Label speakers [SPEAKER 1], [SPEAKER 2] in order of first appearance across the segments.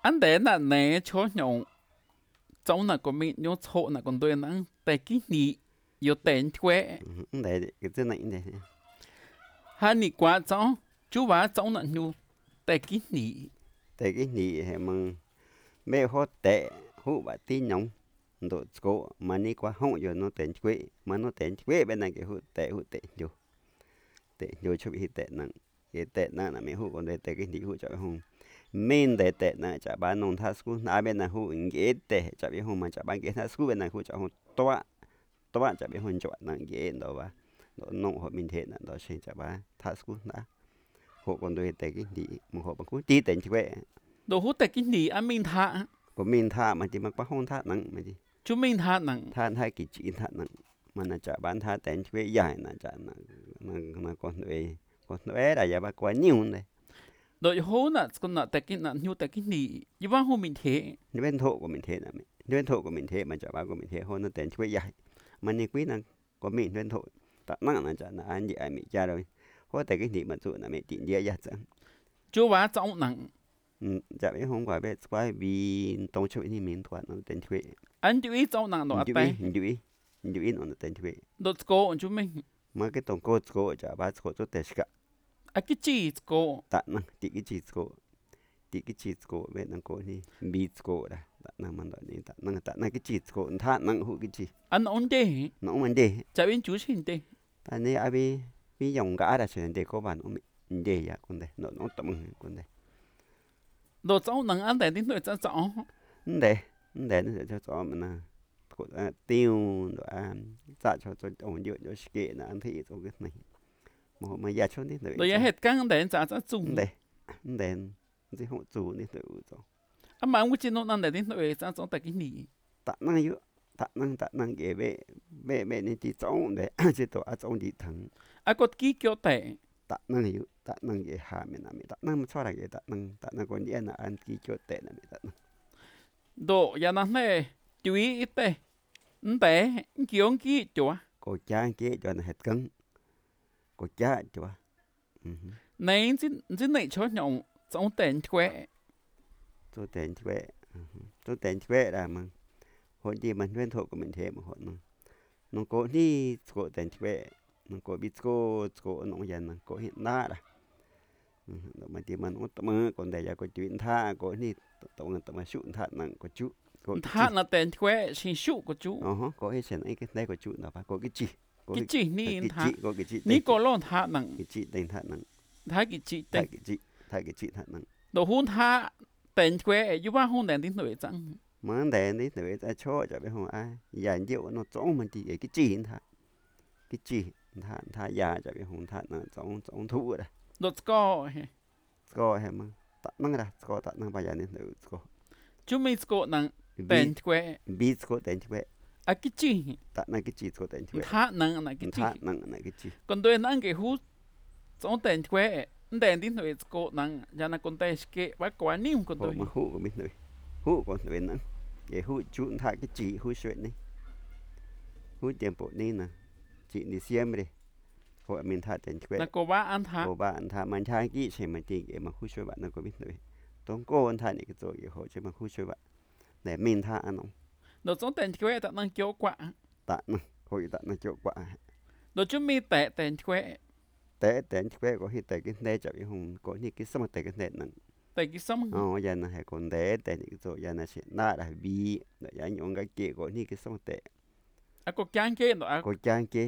[SPEAKER 1] anh để là nè chỗ nhộng trong là có mình nhớ chỗ là còn tôi năng tại cái nhị yêu tiền quê
[SPEAKER 2] để cái thứ này này
[SPEAKER 1] hai nhị quá trong chú bà trong là nhu tại cái nhị
[SPEAKER 2] tại cái nhị hệ măng mẹ họ tệ hú bà tin nhộng độ cố mà ní quá không giờ nó tiền quê mà nó tiền quê bên này cái hú tệ vô cho bị tệ nặng cái tệ nặng là mẹ hú còn để tệ cái nhị hú cho không mình để tệ nặng chả bán nông thác school na bên này hú nghĩa tệ chả biết không mà chả bán cái thác school bên này hú cho không toa chả biết không chọn nặng nghĩa đó và đó nông họ mình thế là đó sẽ chả bán thác school đã họ còn để tệ cái nhị mà họ bằng cú tí tiền quê
[SPEAKER 1] đồ hút tại cái nhị anh mình thả
[SPEAKER 2] của mình tha mà chỉ mà quá không tha nặng mà gì
[SPEAKER 1] chú mình thả nặng
[SPEAKER 2] tha hai kỳ chỉ tha nặng mà nó chả bán tha tiền quê dài nó chả nó còn nuôi là giờ bà quá nhiều này
[SPEAKER 1] đồ hút là còn là tại cái là nhu tại cái nhị như bao hôm mình thế
[SPEAKER 2] như bên thổ của mình thế là mình bên thổ của mình thế mà chả bán của mình thế hơn nó tiền quê dài mà như quý là của mình bên thổ tạ nặng là chả là anh gì ai mình cha rồi có tại cái gì mà tụi là mình tiền dễ dàng chẳng
[SPEAKER 1] chú bà trong nặng
[SPEAKER 2] chả biết không phải biết quay vì tông chơi thì mình thoát nó tiền quê
[SPEAKER 1] anh chú ý trong nặng đồ tại
[SPEAKER 2] chú ý nó tiền quê
[SPEAKER 1] đồ cố chú mình
[SPEAKER 2] mà cái tông cô chả bán cô cho tiền cả
[SPEAKER 1] à cái chi cố
[SPEAKER 2] tạ năng tí cái chi cô bên năng cô ni bị cô đã tạ năng mình nói ni tạ năng cái chi cô thà năng hú cái chi
[SPEAKER 1] anh ổn đi
[SPEAKER 2] nó mình đi
[SPEAKER 1] chả biết chú xin đi
[SPEAKER 2] ta này ai bị dùng cả đã chuyện để có bạn mình đi ya con đây nó tầm con đây
[SPEAKER 1] đồ trong nặng anh để đến tuổi cho rõ
[SPEAKER 2] để nó cho mình là cô tiêu rồi trả cho ổn định cho cái là anh thị cho cái này mà giờ cho đi
[SPEAKER 1] đồ giờ hết căng để trả cho chung
[SPEAKER 2] để chỉ không chủ đi tự cho
[SPEAKER 1] anh mà ông chỉ nói anh để đến tuổi cho tại cái nhị
[SPEAKER 2] tạ năng cái về nên chỉ trong để chỉ tổ trong đi thằng
[SPEAKER 1] à có kỹ kiểu tệ
[SPEAKER 2] tạ năng cái hạ mình làm tạ năng mà cho là cái tạ năng còn yên là anh kỹ cho tệ là tạ năng
[SPEAKER 1] đồ giờ nó này chú ý ít tệ tệ kiểu kỹ chúa
[SPEAKER 2] cô cha kia cho nó hết cứng cô cha chúa
[SPEAKER 1] này chỉ này cho nhộng trong tiền quê
[SPEAKER 2] tôi tiền quê là mà hồi đi mình quen thuộc của mình thế mà hồi nó có đi có tiền quê nó có biết có nó dần nó có hiện đại là mà thì mình cũng tầm còn để giờ có chuyện tha có đi tổng là tầm sụn tha nặng có chú
[SPEAKER 1] thà là tiền quê xin sụ của chú
[SPEAKER 2] có cái chuyện ấy cái đây có chú nào phải có cái gì
[SPEAKER 1] cái gì ní thà
[SPEAKER 2] có cái gì
[SPEAKER 1] ní có lon thà nặng
[SPEAKER 2] cái gì tiền tha nặng
[SPEAKER 1] thà cái gì tiền
[SPEAKER 2] thay cái gì tha nặng
[SPEAKER 1] đồ hôn thà tiền quê như bao hôn tiền đến tuổi chẳng
[SPEAKER 2] mà đèn đấy người ta cho biết không ai giờ nhiều nó trống mình thì cái gì cái gì thà già cho biết không thà nó trống thú rồi
[SPEAKER 1] đồ có
[SPEAKER 2] hay mà tận năng ra tận năng bây giờ nên tự có
[SPEAKER 1] chú mình có năng tiền quê
[SPEAKER 2] biết có tiền quê
[SPEAKER 1] à cái gì
[SPEAKER 2] tận năng cái gì có tiền quê
[SPEAKER 1] thà năng là cái gì
[SPEAKER 2] thà năng là cái gì
[SPEAKER 1] còn tôi năng cái hút trong tiền quê tiền đến tuổi có năng giờ là con tay cái bắt quá nhiều con tôi
[SPEAKER 2] mà hú của mình rồi hú còn người năng để hú chú thà cái gì hú chuyện này hú tiền bộ này nè chị đi xem đi hội mình thà tiền quê
[SPEAKER 1] là cô ba ăn thà
[SPEAKER 2] cô bạn thà mình thà cái gì mà tiền để mà hú chuyện bạn nó có biết rồi tốn cô anh thà này cái rồi hội cho mà hú chuyện bạn để mình thà ăn không
[SPEAKER 1] đồ trong tiền quê ta năng kiểu quả
[SPEAKER 2] tạ năng hội tạ năng chỗ quả
[SPEAKER 1] đồ chú mi tệ tiền quê
[SPEAKER 2] té quê có khi té cái này chả biết không có những cái xong té cái này nặng
[SPEAKER 1] tệ cái sống
[SPEAKER 2] giờ này hay còn té những cái rồi giờ này sẽ nát là vì để giờ những cái kia có những cái xong té
[SPEAKER 1] à có chán kia đó
[SPEAKER 2] có trang kia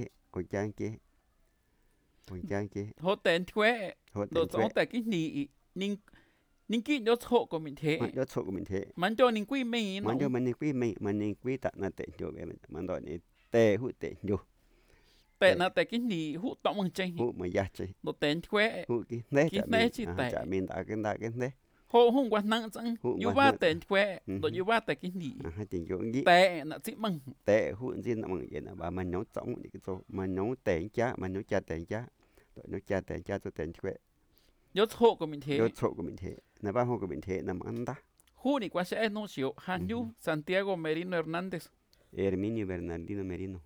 [SPEAKER 1] hốt tiền quê đồ trong tệ cái nhị nín kỹ nhớ hộ của mình thế
[SPEAKER 2] mà nhớ số của mình thế
[SPEAKER 1] mình cho nín quý mình
[SPEAKER 2] mà cho mình quý tạ là tệ nhiều vậy mình nói này tệ hụt tệ nhiều
[SPEAKER 1] tệ là tệ cái nhị hút tổng bằng chân
[SPEAKER 2] hụt mà giá trị
[SPEAKER 1] đồ tiền quê
[SPEAKER 2] hụt cái
[SPEAKER 1] này chỉ tệ
[SPEAKER 2] chả mình đã cái đấy
[SPEAKER 1] hộ không quan năng chẳng như ba tiền quê đồ như ba tệ cái nhị
[SPEAKER 2] hai tiền chỗ gì
[SPEAKER 1] tệ là chỉ bằng
[SPEAKER 2] tệ hụt gì là bằng vậy là bà mình nấu tổng những cái số mình nấu tệ giá mình nấu cha tệ giá rồi nấu cha tệ giá cho tệ quê
[SPEAKER 1] nhớ hộ của mình thế
[SPEAKER 2] nhớ số của mình thế là ba hộ của mình thế nằm ăn ta
[SPEAKER 1] hú này quá sẽ nó xíu Hanyu Santiago Merino Hernández
[SPEAKER 2] Herminio Bernardino Merino